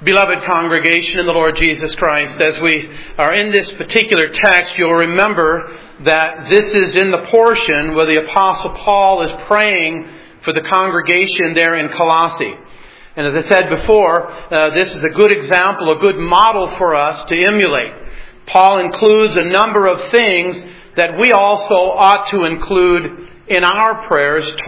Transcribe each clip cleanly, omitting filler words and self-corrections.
Beloved congregation in the Lord Jesus Christ, as we are in this particular text, you'll remember that this is in the portion where the Apostle Paul is praying for the congregation there in Colossae. And as I said before, this is a good example, a good model for us to emulate. Paul includes a number of things that we also ought to include in our prayers to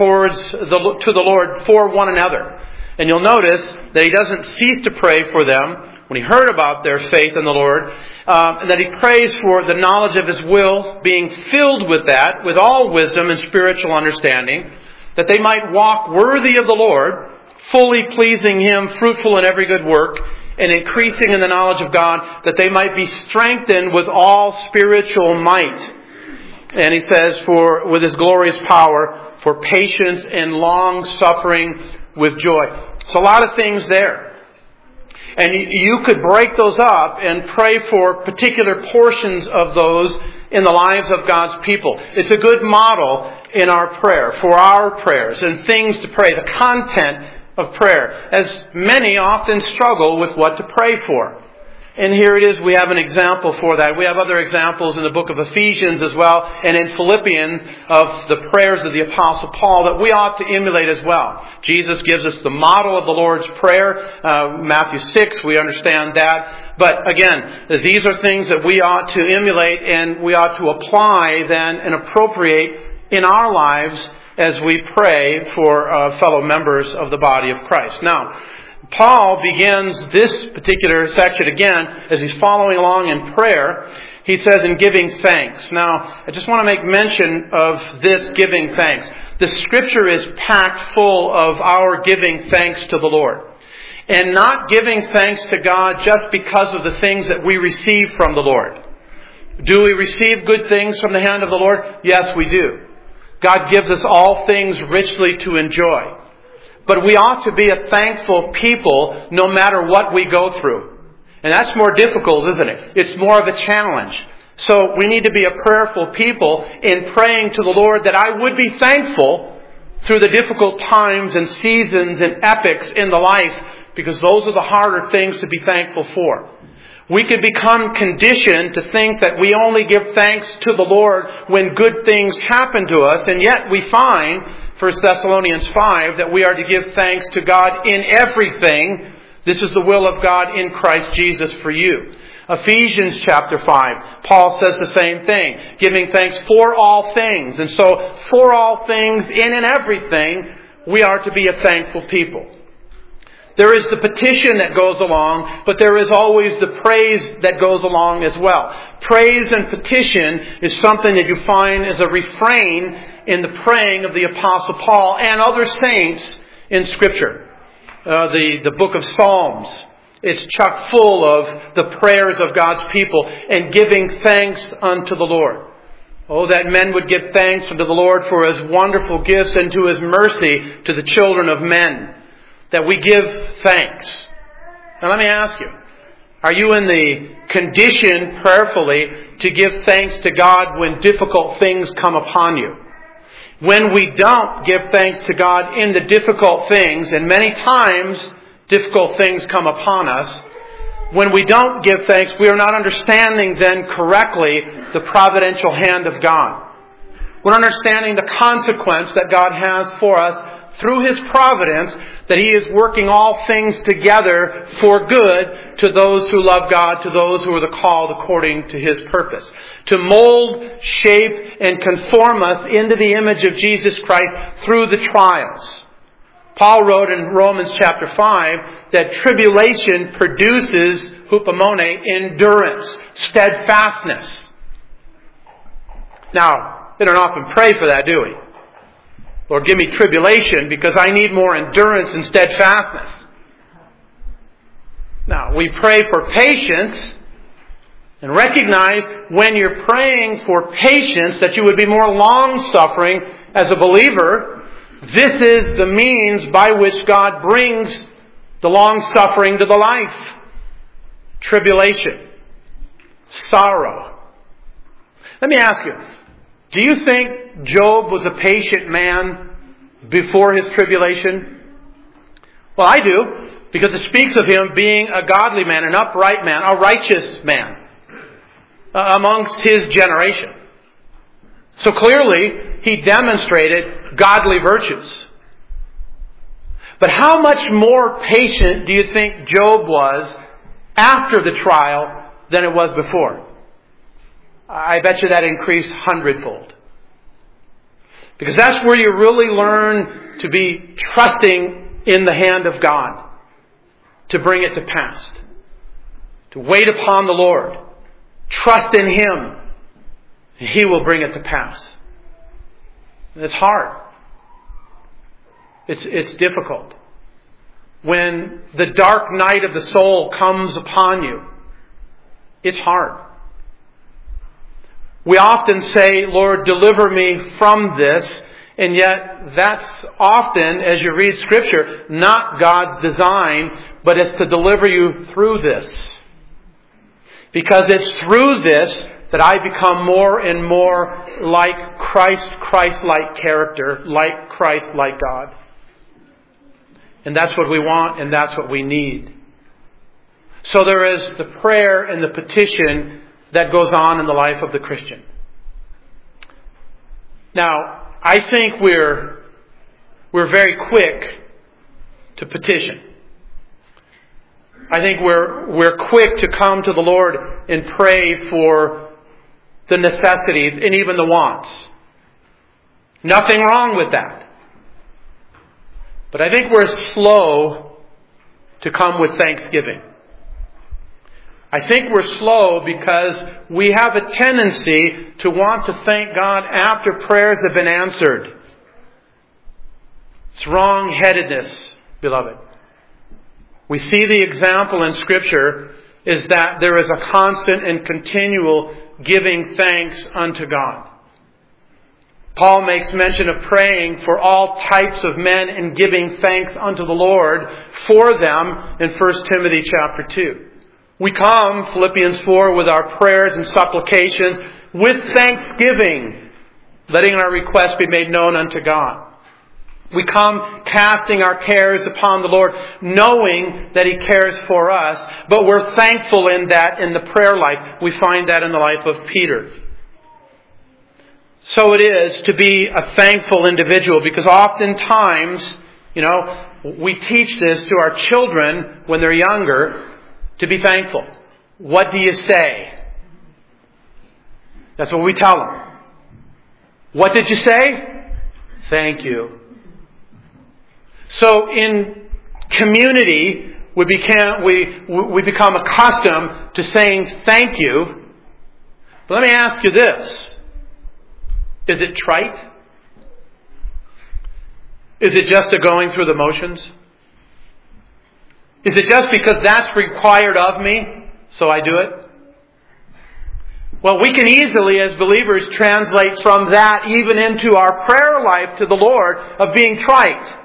the Lord for one another. And you'll notice that he doesn't cease to pray for them when he heard about their faith in the Lord, and that he prays for the knowledge of His will, being filled with that, with all wisdom and spiritual understanding, that they might walk worthy of the Lord, fully pleasing Him, fruitful in every good work, and increasing in the knowledge of God, that they might be strengthened with all spiritual might. And he says, with His glorious power, for patience and long suffering with joy. It's a lot of things there. And you could break those up and pray for particular portions of those in the lives of God's people. It's a good model in our prayer, for our prayers, and things to pray, the content of prayer, as many often struggle with what to pray for. And here it is, we have an example for that. We have other examples in the book of Ephesians as well, and in Philippians of the prayers of the Apostle Paul that we ought to emulate as well. Jesus gives us the model of the Lord's Prayer. Matthew 6, we understand that. But again, these are things that we ought to emulate and we ought to apply then and appropriate in our lives as we pray for fellow members of the body of Christ. Now, Paul begins this particular section again as he's following along in prayer. He says, in giving thanks. Now, I just want to make mention of this giving thanks. The Scripture is packed full of our giving thanks to the Lord. And not giving thanks to God just because of the things that we receive from the Lord. Do we receive good things from the hand of the Lord? Yes, we do. God gives us all things richly to enjoy. But we ought to be a thankful people no matter what we go through. And that's more difficult, isn't it? It's more of a challenge. So we need to be a prayerful people in praying to the Lord that I would be thankful through the difficult times and seasons and epochs in the life, because those are the harder things to be thankful for. We could become conditioned to think that we only give thanks to the Lord when good things happen to us, and yet we find 1 Thessalonians 5, that we are to give thanks to God in everything. This is the will of God in Christ Jesus for you. Ephesians chapter 5, Paul says the same thing, giving thanks for all things. And so, for all things, in and everything, we are to be a thankful people. There is the petition that goes along, but there is always the praise that goes along as well. Praise and petition is something that you find as a refrain in the praying of the Apostle Paul and other saints in Scripture. The book of Psalms, it's chock full of the prayers of God's people and giving thanks unto the Lord. Oh, that men would give thanks unto the Lord for His wonderful gifts and to His mercy to the children of men. That we give thanks. Now let me ask you, are you in the condition prayerfully to give thanks to God when difficult things come upon you? When we don't give thanks to God in the difficult things, and many times difficult things come upon us, when we don't give thanks, we are not understanding then correctly the providential hand of God. We're not understanding the consequence that God has for us through His providence, that He is working all things together for good to those who love God, to those who are the called according to His purpose. To mold, shape, and conform us into the image of Jesus Christ through the trials. Paul wrote in Romans chapter 5 that tribulation produces, hupomone, endurance, steadfastness. Now, we don't often pray for that, do we? Lord, give me tribulation because I need more endurance and steadfastness. Now, we pray for patience and recognize when you're praying for patience that you would be more long-suffering as a believer. This is the means by which God brings the long-suffering to the life. Tribulation. Sorrow. Let me ask you, do you think Job was a patient man before his tribulation? Well, I do. Because it speaks of him being a godly man, an upright man, a righteous man amongst his generation. So clearly, he demonstrated godly virtues. But how much more patient do you think Job was after the trial than it was before? I bet you that increased hundredfold. Because that's where you really learn to be trusting in the hand of God, to bring it to pass, to wait upon the Lord, trust in Him, and He will bring it to pass. It's hard. It's difficult. When the dark night of the soul comes upon you, it's hard. We often say, Lord, deliver me from this, and yet that's often, as you read Scripture, not God's design, but it's to deliver you through this. Because it's through this that I become more and more like Christ-like character, like Christ, like God. And that's what we want, and that's what we need. So there is the prayer and the petition that goes on in the life of the Christian. Now, I think we're very quick to petition. I think we're quick to come to the Lord and pray for the necessities and even the wants. Nothing wrong with that. But I think we're slow to come with thanksgiving. I think we're slow because we have a tendency to want to thank God after prayers have been answered. It's wrong-headedness, beloved. We see the example in Scripture is that there is a constant and continual giving thanks unto God. Paul makes mention of praying for all types of men and giving thanks unto the Lord for them in 1 Timothy chapter 2. We come, Philippians 4, with our prayers and supplications with thanksgiving, letting our requests be made known unto God. We come casting our cares upon the Lord, knowing that He cares for us, but we're thankful in that in the prayer life. We find that in the life of Peter. So it is to be a thankful individual, because oftentimes, we teach this to our children when they're younger, to be thankful. What do you say? That's what we tell them. What did you say? Thank you. So in community, we become accustomed to saying thank you. But let me ask you this. Is it trite? Is it just a going through the motions? Is it just because that's required of me, so I do it? Well, we can easily, as believers, translate from that even into our prayer life to the Lord of being trite.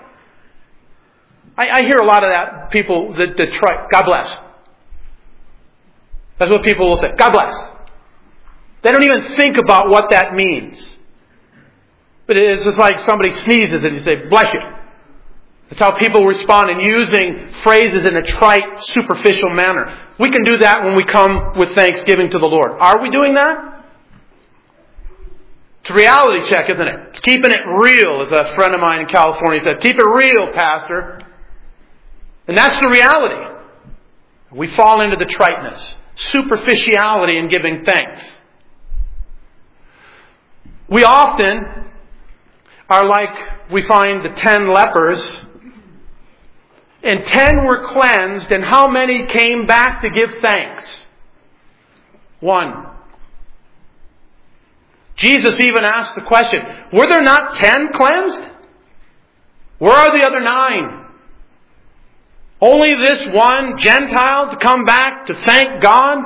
I hear a lot of that, people that trite, God bless. That's what people will say, God bless. They don't even think about what that means. But it's just like somebody sneezes and you say, bless you. That's how people respond in using phrases in a trite, superficial manner. We can do that when we come with thanksgiving to the Lord. Are we doing that? It's a reality check, isn't it? It's keeping it real, as a friend of mine in California said. Keep it real, Pastor. And that's the reality. We fall into the triteness, superficiality in giving thanks. We often are like, we find the 10 lepers, and 10 were cleansed, and how many came back to give thanks? 1. Jesus even asked the question, were there not 10 cleansed? Where are the other 9? Only this one Gentile to come back to thank God?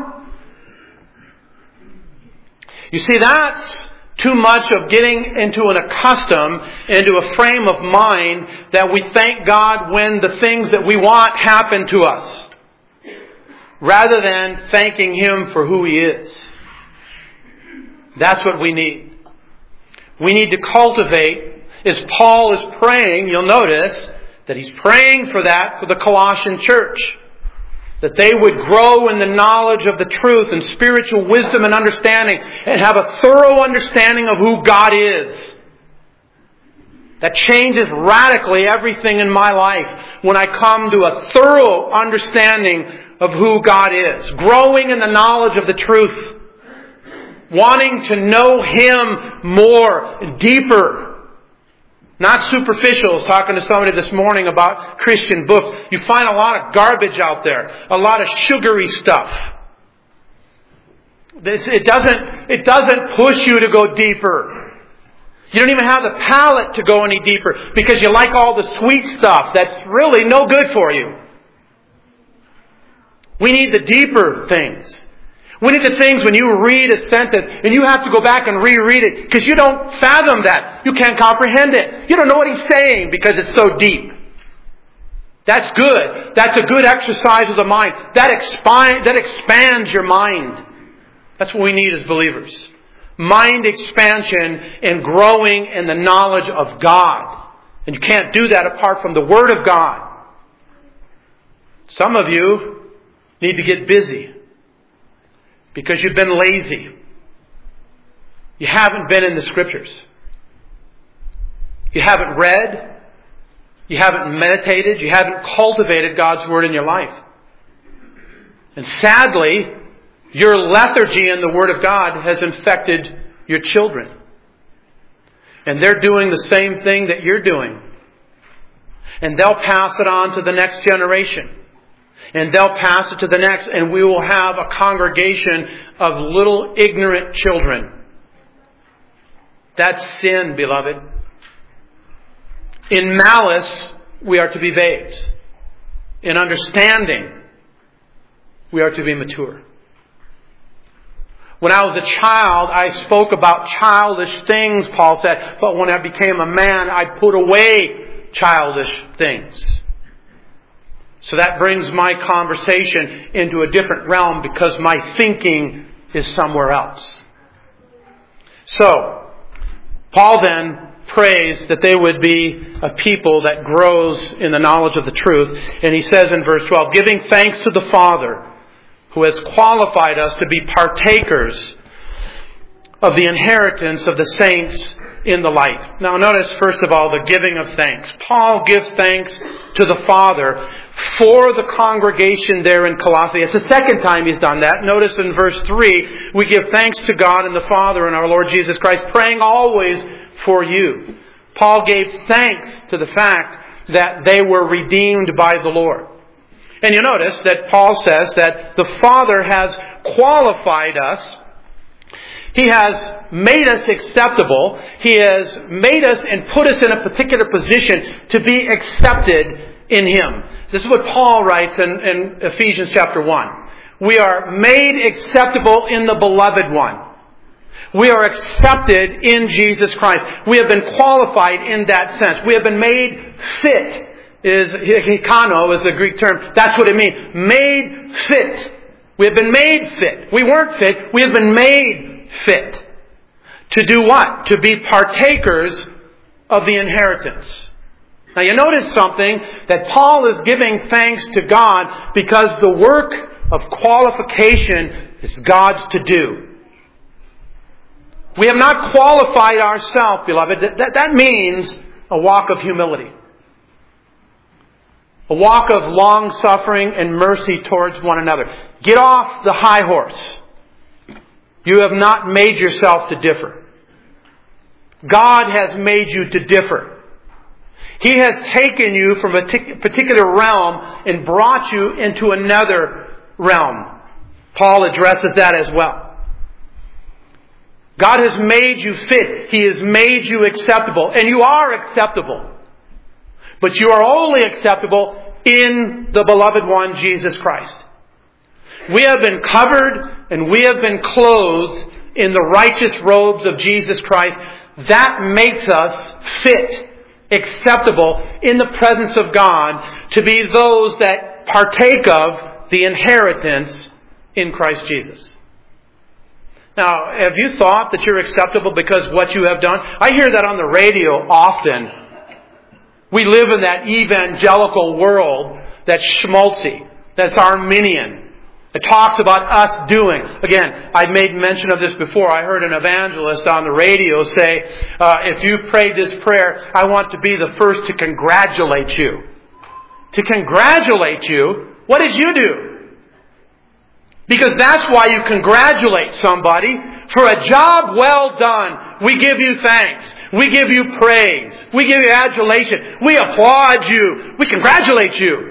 You see, that's too much of getting into into a frame of mind that we thank God when the things that we want happen to us, rather than thanking Him for who He is. That's what we need. We need to cultivate, as Paul is praying, you'll notice, that he's praying for that for the Colossian church. That they would grow in the knowledge of the truth and spiritual wisdom and understanding and have a thorough understanding of who God is. That changes radically everything in my life when I come to a thorough understanding of who God is. Growing in the knowledge of the truth. Wanting to know Him more, deeper. Not superficial. I was talking to somebody this morning about Christian books. You find a lot of garbage out there. A lot of sugary stuff. It doesn't push you to go deeper. You don't even have the palate to go any deeper because you like all the sweet stuff that's really no good for you. We need the deeper things. We need the things when you read a sentence and you have to go back and reread it because you don't fathom that. You can't comprehend it. You don't know what he's saying because it's so deep. That's good. That's a good exercise of the mind. That expands your mind. That's what we need as believers. Mind expansion and growing in the knowledge of God. And you can't do that apart from the Word of God. Some of you need to get busy. Because you've been lazy. You haven't been in the Scriptures. You haven't read. You haven't meditated. You haven't cultivated God's Word in your life. And sadly, your lethargy in the Word of God has infected your children. And they're doing the same thing that you're doing. And they'll pass it on to the next generation. And they'll pass it to the next, and we will have a congregation of little ignorant children. That's sin, beloved. In malice, we are to be babes. In understanding, we are to be mature. When I was a child, I spoke about childish things, Paul said, but when I became a man, I put away childish things. So that brings my conversation into a different realm because my thinking is somewhere else. So, Paul then prays that they would be a people that grows in the knowledge of the truth. And he says in verse 12, giving thanks to the Father who has qualified us to be partakers of the inheritance of the saints in the light. Now notice first of all the giving of thanks. Paul gives thanks to the Father for the congregation there in Colossae. It's the second time he's done that. Notice in verse 3, we give thanks to God and the Father and our Lord Jesus Christ, praying always for you. Paul gave thanks to the fact that they were redeemed by the Lord. And you notice that Paul says that the Father has qualified us. He has made us acceptable. He has made us and put us in a particular position to be accepted in Him. This is what Paul writes in Ephesians chapter 1. We are made acceptable in the Beloved One. We are accepted in Jesus Christ. We have been qualified in that sense. We have been made fit. Hikano is the Greek term. That's what it means. Made fit. We have been made fit. We weren't fit. We have been made fit. To do what? To be partakers of the inheritance. Now you notice something, that Paul is giving thanks to God because the work of qualification is God's to do. We have not qualified ourselves, beloved. That means a walk of humility. A walk of long-suffering and mercy towards one another. Get off the high horse. You have not made yourself to differ. God has made you to differ. He has taken you from a particular realm and brought you into another realm. Paul addresses that as well. God has made you fit. He has made you acceptable. And you are acceptable. But you are only acceptable in the Beloved One, Jesus Christ. We have been covered and we have been clothed in the righteous robes of Jesus Christ. That makes us fit, acceptable in the presence of God to be those that partake of the inheritance in Christ Jesus. Now, have you thought that you're acceptable because of what you have done? I hear that on the radio often. We live in that evangelical world that's schmaltzy, that's Arminian. It talks about us doing. Again, I've made mention of this before. I heard an evangelist on the radio say, if you prayed this prayer, I want to be the first to congratulate you. To congratulate you? What did you do? Because that's why you congratulate somebody. For a job well done, we give you thanks. We give you praise. We give you adulation. We applaud you. We congratulate you.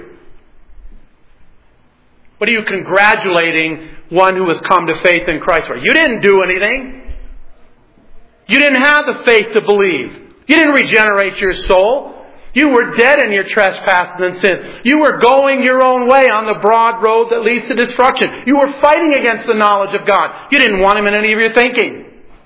What are you congratulating one who has come to faith in Christ for? You didn't do anything. You didn't have the faith to believe. You didn't regenerate your soul. You were dead in your trespasses and sins. You were going your own way on the broad road that leads to destruction. You were fighting against the knowledge of God. You didn't want Him in any of your thinking.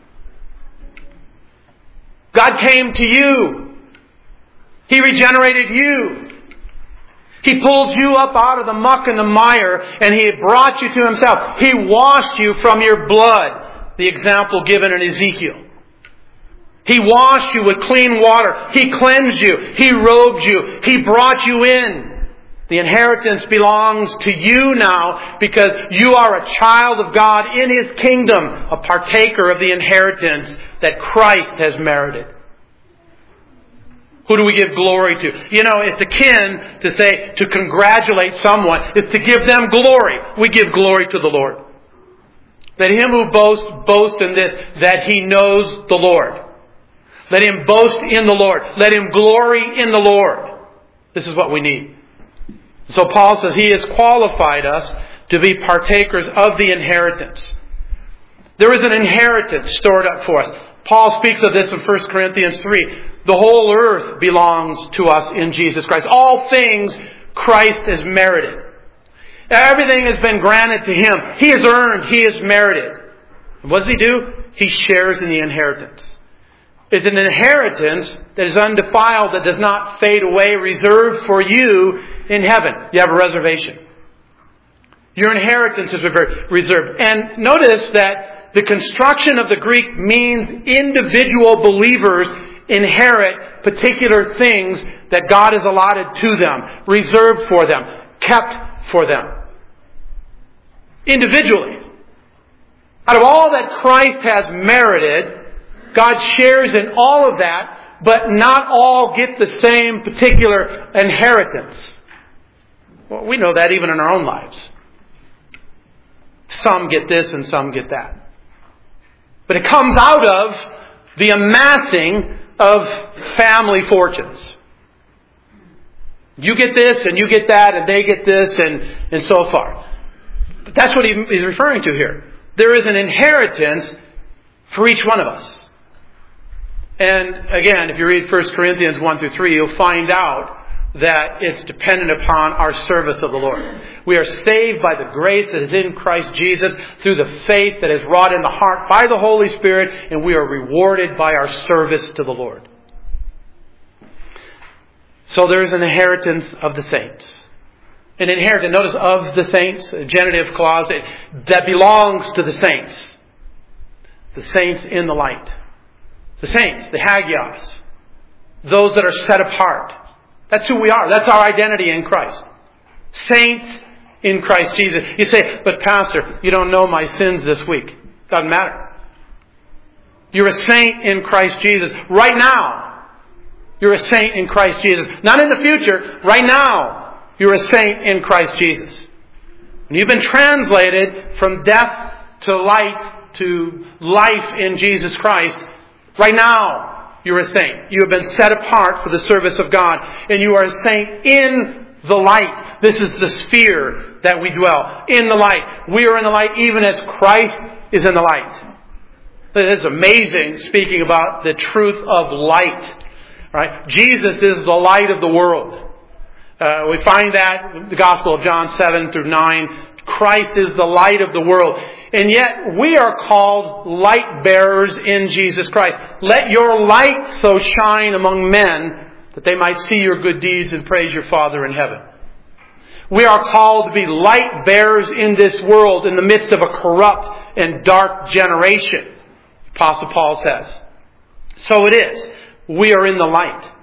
God came to you. He regenerated you. He pulled you up out of the muck and the mire, and He brought you to Himself. He washed you from your blood, the example given in Ezekiel. He washed you with clean water. He cleansed you. He robed you. He brought you in. The inheritance belongs to you now because you are a child of God in His kingdom, a partaker of the inheritance that Christ has merited. Who do we give glory to? You know, it's akin to say, to congratulate someone. It's to give them glory. We give glory to the Lord. Let him who boasts, boast in this, that he knows the Lord. Let him boast in the Lord. Let him glory in the Lord. This is what we need. So Paul says He has qualified us to be partakers of the inheritance. There is an inheritance stored up for us. Paul speaks of this in 1 Corinthians 3. The whole earth belongs to us in Jesus Christ. All things Christ has merited. Everything has been granted to Him. He has earned. He has merited. And what does He do? He shares in the inheritance. It's an inheritance that is undefiled, that does not fade away, reserved for you in heaven. You have a reservation. Your inheritance is reserved. And notice that the construction of the Greek means individual believers inherit particular things that God has allotted to them, reserved for them, kept for them. Individually. Out of all that Christ has merited, God shares in all of that, but not all get the same particular inheritance. Well, we know that even in our own lives. Some get this and some get that. But it comes out of the amassing of family fortunes. You get this and you get that and they get this and so far. But that's what he's referring to here. There is an inheritance for each one of us. And again, if you read 1 Corinthians 1 through 3, you'll find out that it's dependent upon our service of the Lord. We are saved by the grace that is in Christ Jesus through the faith that is wrought in the heart by the Holy Spirit, and we are rewarded by our service to the Lord. So there is an inheritance of the saints. An inheritance, notice, of the saints, a genitive clause, that belongs to the saints. The saints in the light. The saints, the hagios. Those that are set apart. That's who we are. That's our identity in Christ. Saints in Christ Jesus. You say, but Pastor, you don't know my sins this week. Doesn't matter. You're a saint in Christ Jesus. Right now. You're a saint in Christ Jesus. Not in the future. Right now. You're a saint in Christ Jesus. And you've been translated from death to light to life in Jesus Christ. Right now. You're a saint. You have been set apart for the service of God. And you are a saint in the light. This is the sphere that we dwell. In the light. We are in the light even as Christ is in the light. This is amazing, speaking about the truth of light. Right? Jesus is the light of the world. We find that in the Gospel of John 7 through 9. Christ is the light of the world. And yet we are called light bearers in Jesus Christ. Let your light so shine among men that they might see your good deeds and praise your Father in heaven. We are called to be light bearers in this world in the midst of a corrupt and dark generation. Apostle Paul says. So it is. We are in the light.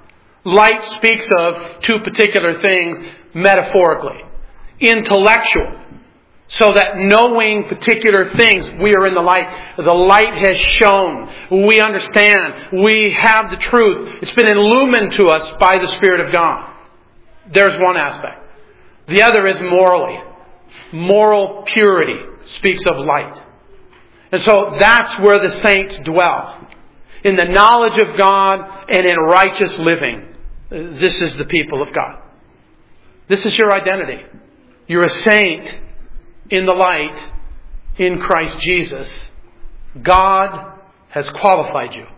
Light speaks of two particular things metaphorically. Intellectual, so that knowing particular things, we are in the light. The light has shone. We understand. We have the truth. It's been illumined to us by the Spirit of God. There's one aspect. The other is morally. Moral purity speaks of light. And so that's where the saints dwell. In the knowledge of God and in righteous living. This is the people of God. This is your identity. You're a saint in the light in Christ Jesus. God has qualified you.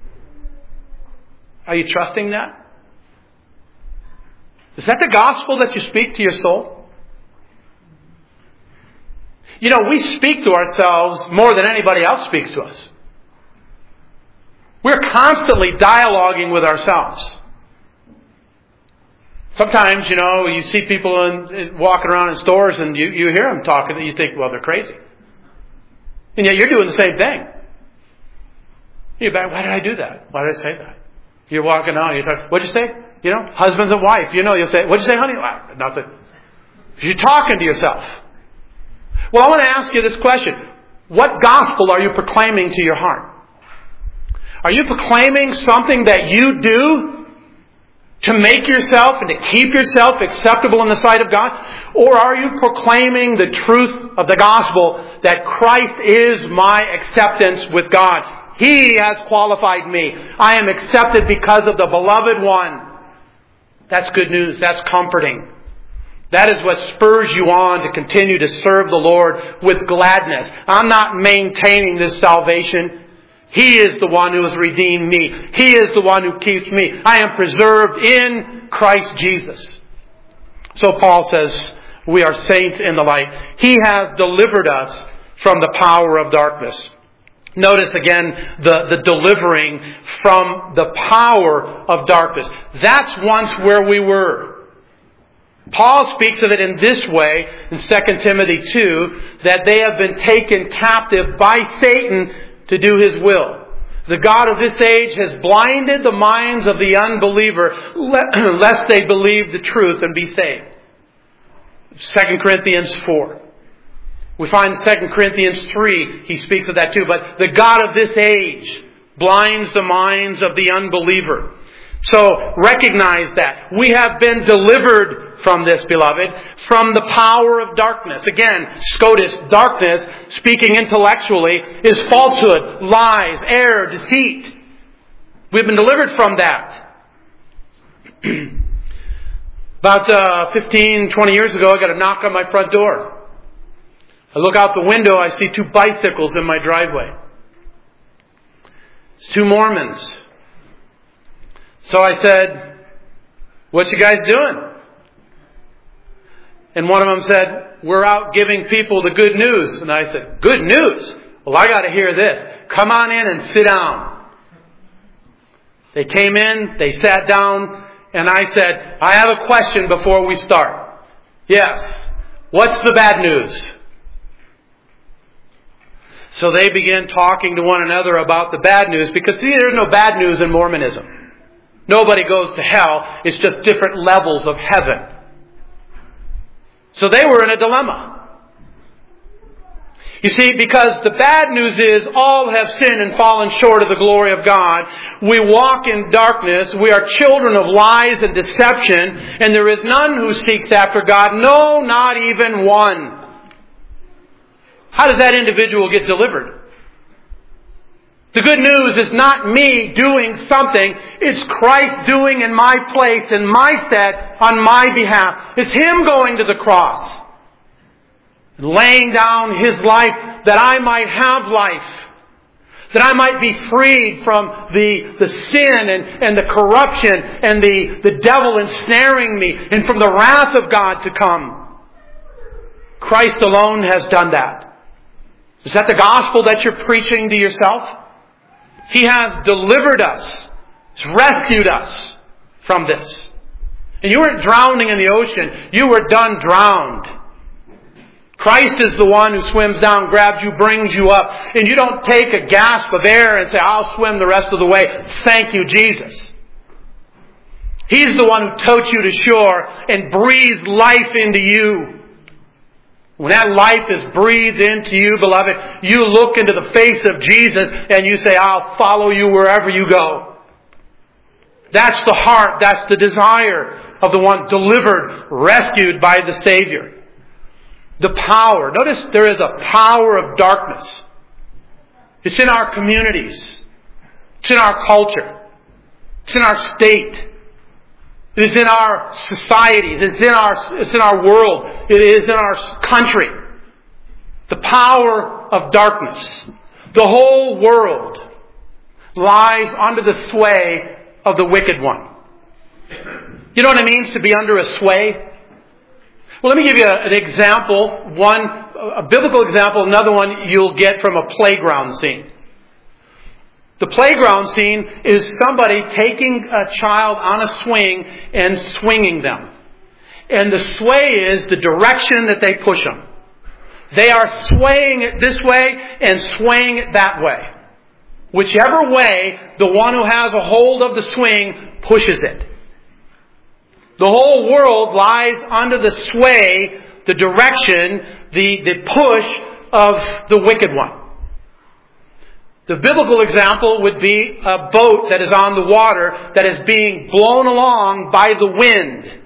Are you trusting that? Is that the gospel that you speak to your soul? You know, we speak to ourselves more than anybody else speaks to us. We're constantly dialoguing with ourselves. Sometimes, you know, you see people walking around in stores and you hear them talking and you think, well, they're crazy. And yet you're doing the same thing. You're back, why did I do that? Why did I say that? You're walking out and you're talking, what'd you say? You know, husband and wife, you know, you'll say, what'd you say, honey? Nothing. You're talking to yourself. Well, I want to ask you this question. What gospel are you proclaiming to your heart? Are you proclaiming something that you do to make yourself and to keep yourself acceptable in the sight of God? Or are you proclaiming the truth of the gospel that Christ is my acceptance with God? He has qualified me. I am accepted because of the beloved one. That's good news. That's comforting. That is what spurs you on to continue to serve the Lord with gladness. I'm not maintaining this salvation. He is the one who has redeemed me. He is the one who keeps me. I am preserved in Christ Jesus. So Paul says, we are saints in the light. He has delivered us from the power of darkness. Notice again the delivering from the power of darkness. That's once where we were. Paul speaks of it in this way in 2 Timothy 2, that they have been taken captive by Satan to do his will. The God of this age has blinded the minds of the unbeliever lest they believe the truth and be saved. 2 Corinthians 4. We find in 2 Corinthians 3, he speaks of that too. But the God of this age blinds the minds of the unbeliever. So recognize that. We have been delivered from this, beloved, from the power of darkness. Again, SCOTUS, darkness, speaking intellectually, is falsehood, lies, error, deceit. We've been delivered from that. About 15, 20 years ago, I got a knock on my front door. I look out the window, I see 2 bicycles in my driveway. It's 2 Mormons. So I said, what you guys doing? And one of them said, we're out giving people the good news. And I said, good news? Well, I got to hear this. Come on in and sit down. They came in, they sat down, and I said, I have a question before we start. Yes. What's the bad news? So they began talking to one another about the bad news, because see, there's no bad news in Mormonism. Nobody goes to hell. It's just different levels of heaven. So they were in a dilemma. You see, because the bad news is all have sinned and fallen short of the glory of God. We walk in darkness. We are children of lies and deception. And there is none who seeks after God. No, not even one. How does that individual get delivered? The good news is not me doing something. It's Christ doing in my place, in my stead, on my behalf. It's Him going to the cross, laying down His life that I might have life, that I might be freed from the sin and the corruption and the devil ensnaring me, and from the wrath of God to come. Christ alone has done that. Is that the gospel that you're preaching to yourself? He has delivered us. He's rescued us from this. And you weren't drowning in the ocean. You were done drowned. Christ is the one who swims down, grabs you, brings you up. And you don't take a gasp of air and say, I'll swim the rest of the way. Thank you, Jesus. He's the one who totes you to shore and breathes life into you. When that life is breathed into you, beloved, you look into the face of Jesus and you say, I'll follow you wherever you go. That's the heart, that's the desire of the one delivered, rescued by the Savior. The power. Notice there is a power of darkness. It's in our communities. It's in our culture. It's in our state. It is in our societies. It's in our world. It is in our country. The power of darkness. The whole world lies under the sway of the wicked one. You know what it means to be under a sway? Well, let me give you an example. One, a biblical example. Another one you'll get from a playground scene. The playground scene is somebody taking a child on a swing and swinging them. And the sway is the direction that they push them. They are swaying it this way and swaying it that way. Whichever way, the one who has a hold of the swing pushes it. The whole world lies under the sway, the direction, the push of the wicked one. The biblical example would be a boat that is on the water that is being blown along by the wind.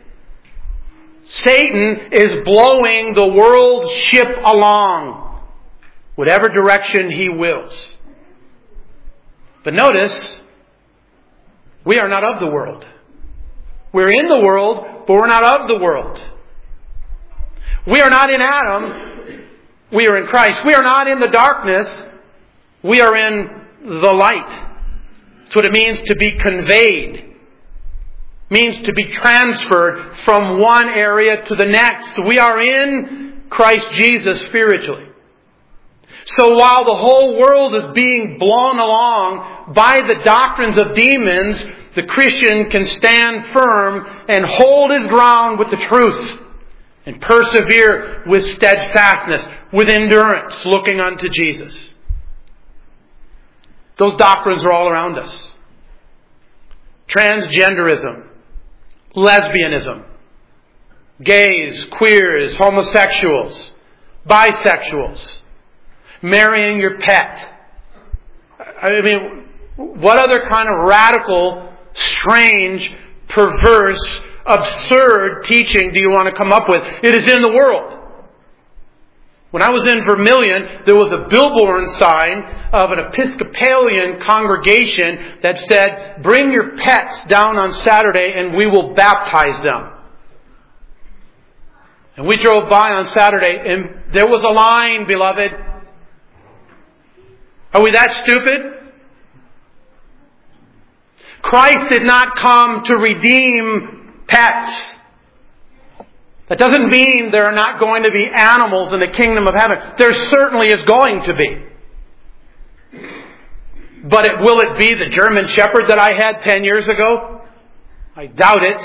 Satan is blowing the world ship along, whatever direction he wills. But notice, we are not of the world. We're in the world, but we're not of the world. We are not in Adam. We are in Christ. We are not in the darkness. We are in the light. That's what it means to be conveyed. It means to be transferred from one area to the next. We are in Christ Jesus spiritually. So while the whole world is being blown along by the doctrines of demons, the Christian can stand firm and hold his ground with the truth and persevere with steadfastness, with endurance, looking unto Jesus. Those doctrines are all around us. Transgenderism, lesbianism, gays, queers, homosexuals, bisexuals, marrying your pet. I mean, what other kind of radical, strange, perverse, absurd teaching do you want to come up with? It is in the world. When I was in Vermilion, there was a billboard sign of an Episcopalian congregation that said, bring your pets down on Saturday and we will baptize them. And we drove by on Saturday and there was a line, beloved. Are we that stupid? Christ did not come to redeem pets. That doesn't mean there are not going to be animals in the kingdom of heaven. There certainly is going to be. But will it be the German Shepherd that I had 10 years ago? I doubt it.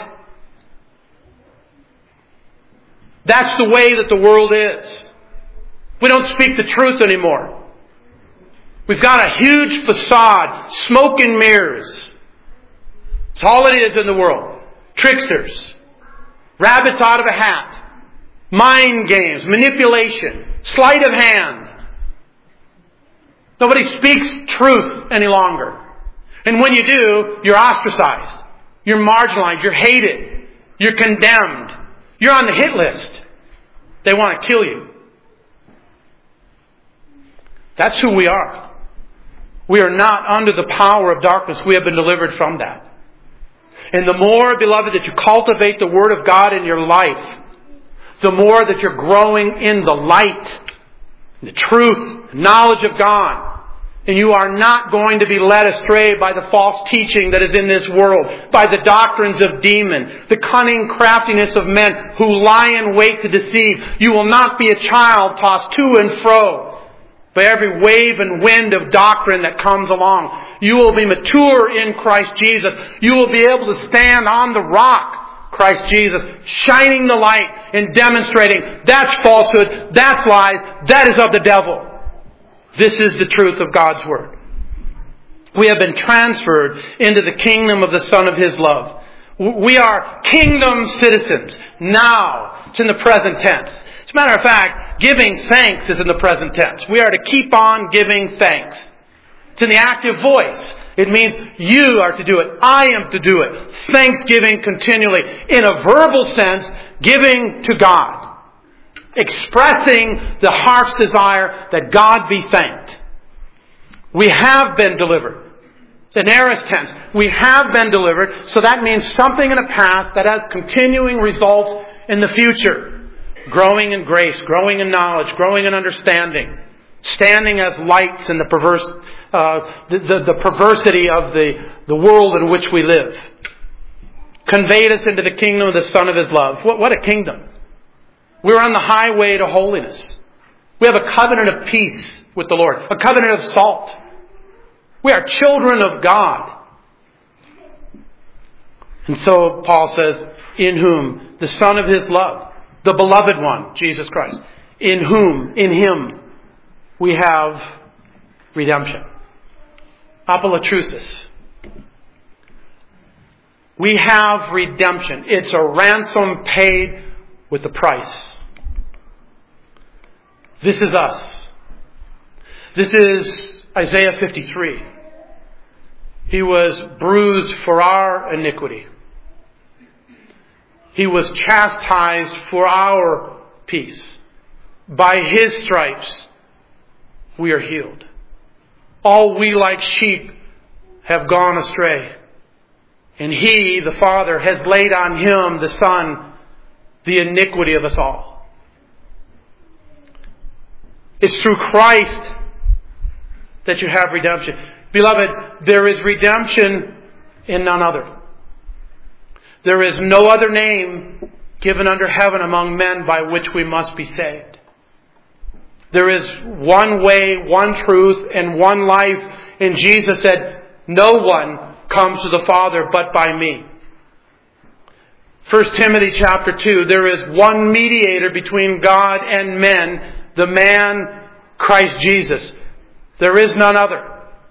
That's the way that the world is. We don't speak the truth anymore. We've got a huge facade, smoke and mirrors. That's all it is in the world. Tricksters. Rabbits out of a hat. Mind games. Manipulation. Sleight of hand. Nobody speaks truth any longer. And when you do, you're ostracized. You're marginalized. You're hated. You're condemned. You're on the hit list. They want to kill you. That's who we are. We are not under the power of darkness. We have been delivered from that. And the more, beloved, that you cultivate the Word of God in your life, the more that you're growing in the light, the truth, the knowledge of God. And you are not going to be led astray by the false teaching that is in this world, by the doctrines of demons, the cunning craftiness of men who lie in wait to deceive. You will not be a child tossed to and fro by every wave and wind of doctrine that comes along. You will be mature in Christ Jesus. You will be able to stand on the rock, Christ Jesus, shining the light and demonstrating that's falsehood, that's lies, that is of the devil. This is the truth of God's Word. We have been transferred into the kingdom of the Son of His love. We are kingdom citizens. Now. It's in the present tense. As a matter of fact, giving thanks is in the present tense. We are to keep on giving thanks. It's in the active voice. It means you are to do it. I am to do it. Thanksgiving continually. In a verbal sense, giving to God. Expressing the heart's desire that God be thanked. We have been delivered. It's an aorist tense. We have been delivered. So that means something in the past that has continuing results in the future. Growing in grace, growing in knowledge, growing in understanding. Standing as lights in the perversity of the world in which we live. Conveyed us into the kingdom of the Son of His love. What a kingdom. We're on the highway to holiness. We have a covenant of peace with the Lord. A covenant of salt. We are children of God. And so Paul says, in whom the Son of His love, the beloved one, Jesus Christ, in Him, we have redemption. Apollatrusis. We have redemption. It's a ransom paid with a price. This is us. This is Isaiah 53. He was bruised for our iniquity. He was chastised for our peace. By His stripes we are healed. All we like sheep have gone astray. And He, the Father, has laid on Him, the Son, the iniquity of us all. It's through Christ that you have redemption. Beloved, there is redemption in none other. There is no other name given under heaven among men by which we must be saved. There is one way, one truth, and one life. And Jesus said, no one comes to the Father but by me. 1 Timothy chapter 2, there is one mediator between God and men, the man Christ Jesus. There is none other.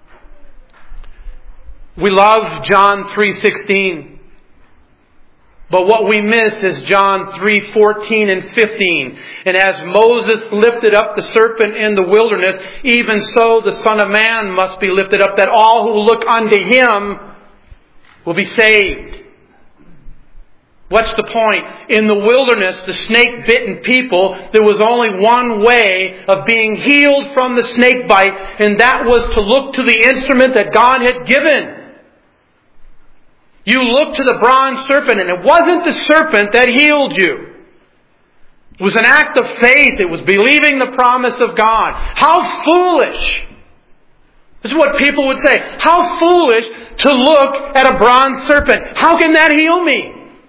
We love John 3:16. But what we miss is John 3:14 and 15. And as Moses lifted up the serpent in the wilderness, even so the Son of Man must be lifted up, that all who look unto Him will be saved. What's the point? In the wilderness, the snake-bitten people, there was only one way of being healed from the snake bite, and that was to look to the instrument that God had given. You look to the bronze serpent, and it wasn't the serpent that healed you. It was an act of faith. It was believing the promise of God. How foolish! This is what people would say. How foolish to look at a bronze serpent. How can that heal me?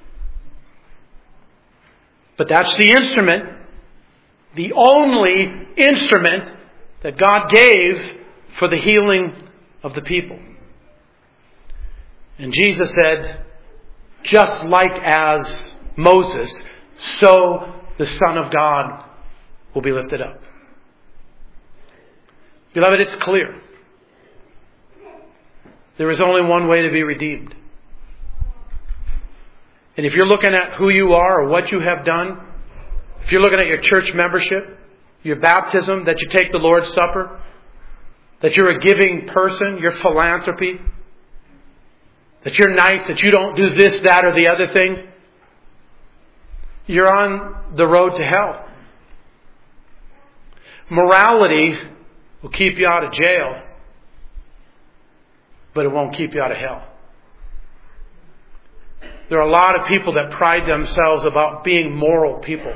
But that's the instrument, the only instrument that God gave for the healing of the people. And Jesus said, just like as Moses, so the Son of God will be lifted up. Beloved, it's clear. There is only one way to be redeemed. And if you're looking at who you are or what you have done, if you're looking at your church membership, your baptism, that you take the Lord's Supper, that you're a giving person, your philanthropy, that you're nice, that you don't do this, that, or the other thing, you're on the road to hell. Morality will keep you out of jail, but it won't keep you out of hell. There are a lot of people that pride themselves about being moral people.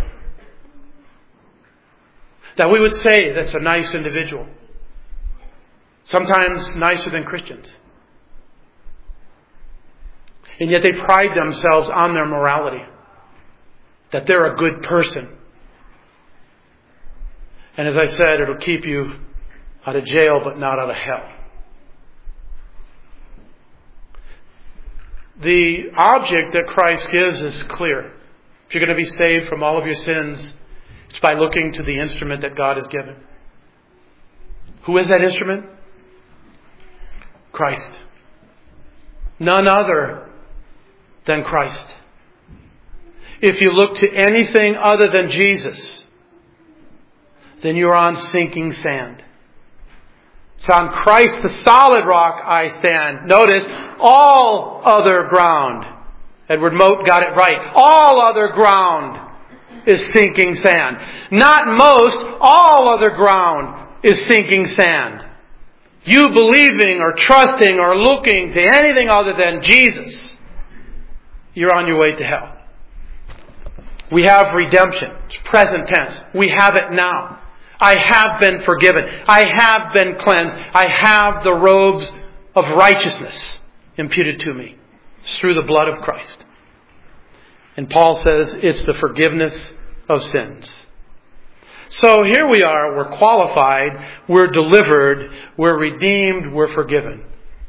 That we would say that's a nice individual. Sometimes nicer than Christians. And yet they pride themselves on their morality. That they're a good person. And as I said, it'll keep you out of jail but not out of hell. The object that Christ gives is clear. If you're going to be saved from all of your sins, it's by looking to the instrument that God has given. Who is that instrument? Christ. None other than Christ. If you look to anything other than Jesus, then you're on sinking sand. It's on Christ, the solid rock, I stand. Notice, all other ground. Edward Mote got it right. All other ground is sinking sand. Not most, all other ground is sinking sand. You believing or trusting or looking to anything other than Jesus, you're on your way to hell. We have redemption. It's present tense. We have it now. I have been forgiven. I have been cleansed. I have the robes of righteousness imputed to me. It's through the blood of Christ. And Paul says it's the forgiveness of sins. So here we are. We're qualified. We're delivered. We're redeemed. We're forgiven.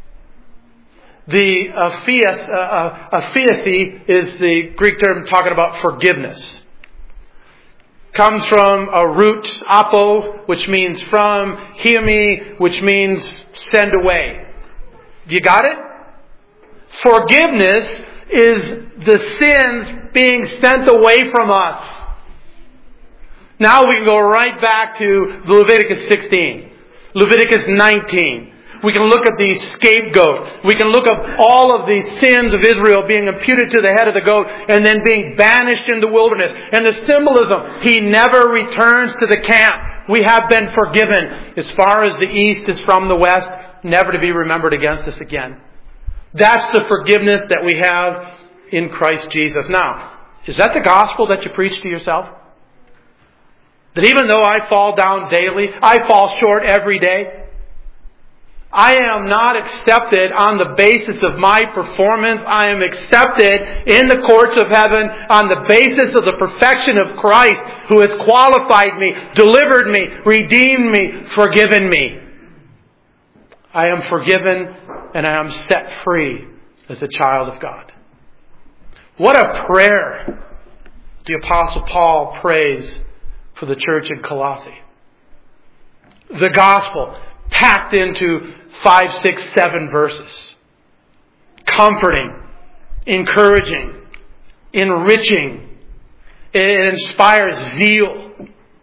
The aphiesthi is the Greek term talking about forgiveness. Comes from a root, apo, which means from, hiemi, which means send away. You got it? Forgiveness is the sins being sent away from us. Now we can go right back to Leviticus 16, Leviticus 19. We can look at the scapegoat. We can look at all of the sins of Israel being imputed to the head of the goat and then being banished in the wilderness. And the symbolism, he never returns to the camp. We have been forgiven as far as the east is from the west, never to be remembered against us again. That's the forgiveness that we have in Christ Jesus. Now, is that the gospel that you preach to yourself? That even though I fall down daily, I fall short every day, I am not accepted on the basis of my performance. I am accepted in the courts of heaven on the basis of the perfection of Christ, who has qualified me, delivered me, redeemed me, forgiven me. I am forgiven and I am set free as a child of God. What a prayer the Apostle Paul prays for the church in Colossae. The gospel packed into 5, 6, 7 verses. Comforting, encouraging, enriching. It inspires zeal.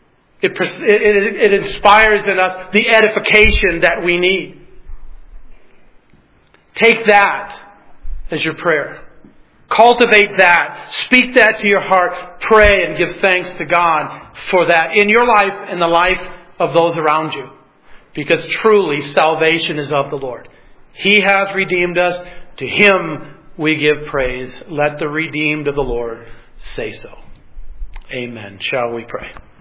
It inspires in us the edification that we need. Take that as your prayer. Cultivate that. Speak that to your heart. Pray and give thanks to God for that in your life and the life of those around you. Because truly salvation is of the Lord. He has redeemed us. To Him we give praise. Let the redeemed of the Lord say so. Amen. Shall we pray?